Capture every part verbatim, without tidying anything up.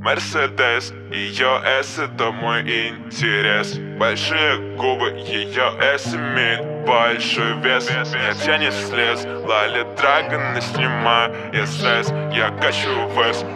Мерседес, ее эс это мой интерес. Большие губы, ее эс имеет большой вес. Меня тянет слез, Лали Драгон, снимаю я стресс. Я качу вес.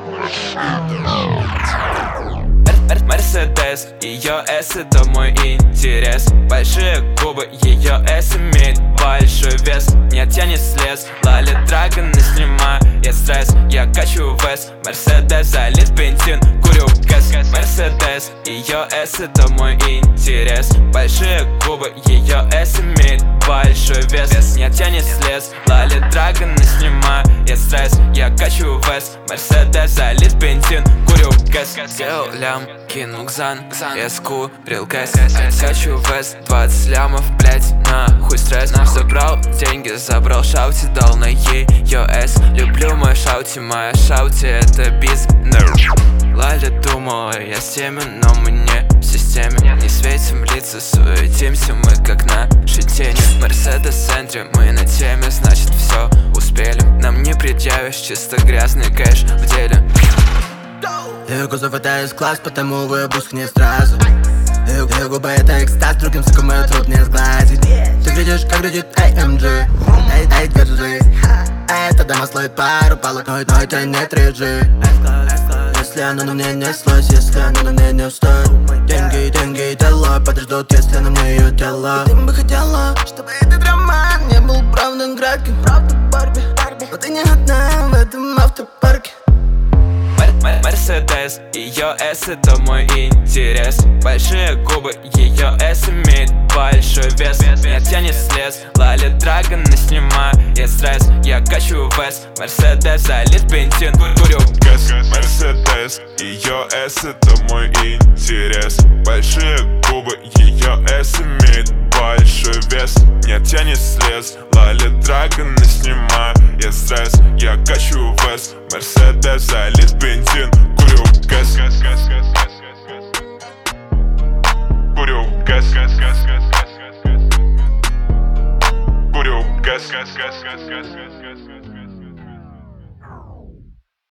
Мерседес, ее эс это мой интерес. Большие губы, ее эс имеет большой вес. Меня тянет слез, Лали Драгон, снимаю я стресс. Я качу вес. Мерседес, залит бензин, курю гэс. Мерседес, ее эс это мой интерес. Большие губы, ее эс имеет большой вес. Меня тянет слез, Лали Драгон, снимаю я стресс. Я качу вес. Мерседес, залит бензин, курю гэс. Сделал лям, кинул кзан, я скурил гэс. Качу вес, двадцать лямов, блять, нахуй стресс. Забрал деньги, забрал шаути, дал на ее эс. Люблю мою шаути, моя шаути это биз. Лали думала, я с теми, но мы не в системе. Не светим лица, суетимся мы как наши тени. Мерседес в центре, мы на теме, значит все успели. Нам не предъявишь, чисто грязный кэш в деле. Ее кузов это эс-класс, потому выпуск не сразу. Ее, ее губы это экстаз, другим сукам ее труд не сглазить. Ты глядишь, как глядит эй эм джи. Эй, эй, держись. Эта дама слоит пару палок, но это не три джи. Если оно на мне не слось, если оно на мне не стоит. Деньги, деньги, дела подождут, если на мне ее дело. Ты бы хотела, чтобы этот роман не был правдой градким. Правда Барби, но ты не одна в этом автопарке. Мерседес, ее эс это мой интерес. Большие губы, ее эс имеет большой вес. Меня тянет слез, Лали Драгон, снимаю я стресс. Я качу вес. Мерседес, залит бензин, курю гэс. Мерседес, ее эс это мой интерес. Большие губы, ее эс имеет большой вес. Меня тянет слез, Лали Драгон, снимаю я стресс. Я качу вес. Мерседес, залит бензин, курю гэс. Курю гэс. Курю гэс.